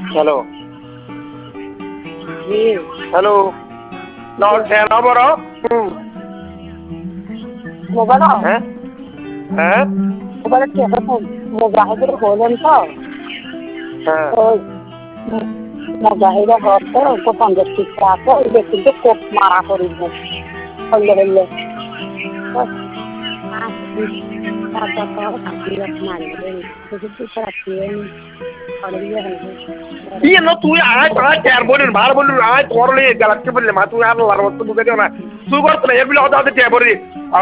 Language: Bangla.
Hello. Yes. Hello. Now, turn over. Mobile. Eh? Eh? Mobile ke apa? Mujahid holen to. Mujahid hote ko 50 টাকা ile কিন্তু কোপ মারা করিব হইলে হইলে তারপর তো কাটিয়ে মারবে কিছু রাখিয়ে Iya no tuh ya ter bonin bar bonin ay korle galak ke belle ma tu ya no war wasu buga dona su gor tla yebil oda de ter bonin